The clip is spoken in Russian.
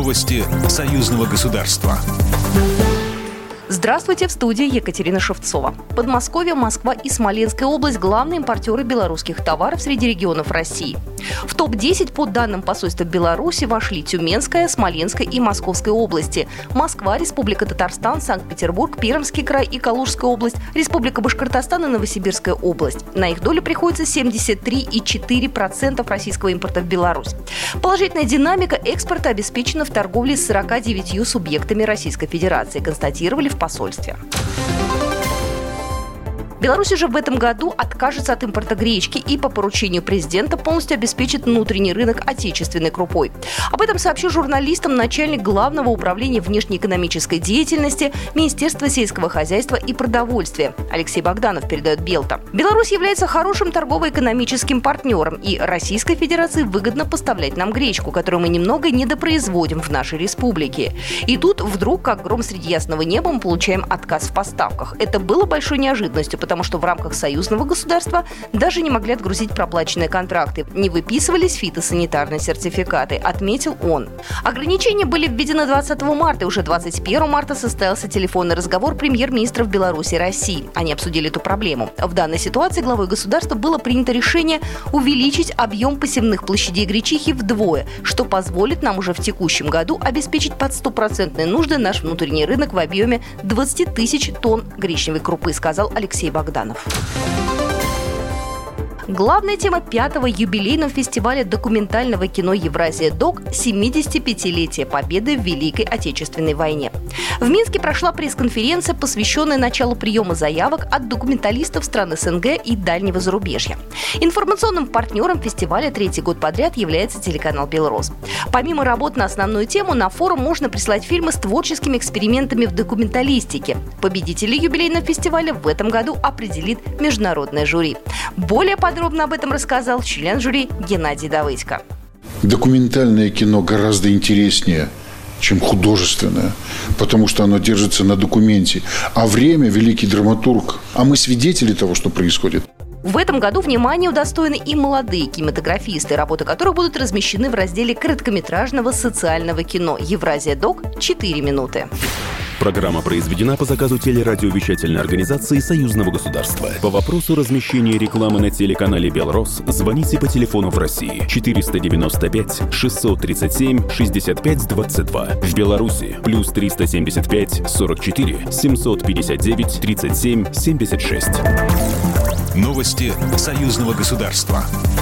Новости союзного государства. Здравствуйте, в студии Екатерина Шевцова. Подмосковье, Москва и Смоленская область – главные импортеры белорусских товаров среди регионов России. В топ-10 по данным посольства Беларуси вошли Тюменская, Смоленская и Московская области, Москва, Республика Татарстан, Санкт-Петербург, Пермский край и Калужская область, Республика Башкортостан и Новосибирская область. На их долю приходится 73,4% российского импорта в Беларусь. Положительная динамика экспорта обеспечена в торговле с 49 субъектами Российской Федерации, констатировали в посольстве. Беларусь уже в этом году откажется от импорта гречки и по поручению президента полностью обеспечит внутренний рынок отечественной крупой. Об этом сообщил журналистам начальник Главного управления внешнеэкономической деятельности Министерства сельского хозяйства и продовольствия. Алексей Богданов, передает Белта. Беларусь является хорошим торгово-экономическим партнером, и Российской Федерации выгодно поставлять нам гречку, которую мы немного недопроизводим в нашей республике. И тут вдруг, как гром среди ясного неба, мы получаем отказ в поставках. Это было большой неожиданностью, потому что в рамках союзного государства даже не могли отгрузить проплаченные контракты, не выписывались фитосанитарные сертификаты, отметил он. Ограничения были введены 20 марта, и уже 21 марта состоялся телефонный разговор премьер-министров Беларуси и России. Они обсудили эту проблему. В данной ситуации главой государства было принято решение увеличить объем посевных площадей гречихи вдвое, что позволит нам уже в текущем году обеспечить под 100% нужды наш внутренний рынок в объеме 20 тысяч тонн гречневой крупы, сказал Алексей Богданов. Главная тема 5-го юбилейного фестиваля документального кино «Евразия-Док» – 75-летие победы в Великой Отечественной войне. В Минске прошла пресс-конференция, посвященная началу приема заявок от документалистов стран СНГ и дальнего зарубежья. Информационным партнером фестиваля третий год подряд является телеканал «Белрос». Помимо работ на основную тему, на форум можно прислать фильмы с творческими экспериментами в документалистике. Победителей юбилейного фестиваля в этом году определит международное жюри. Более подробно об этом рассказал член жюри Геннадий Давыдько. Документальное кино гораздо интереснее, чем художественное, потому что оно держится на документе. А время – великий драматург. А мы свидетели того, что происходит. В этом году внимание удостоены и молодые кинематографисты, работы которых будут размещены в разделе короткометражного социального кино «Евразия-Док. 4 минуты». Программа произведена по заказу телерадиовещательной организации Союзного государства. По вопросу размещения рекламы на телеканале «Белрос» звоните по телефону в России 495 637 65 22. В Беларуси плюс 375 44 759 37 76. Новости союзного государства.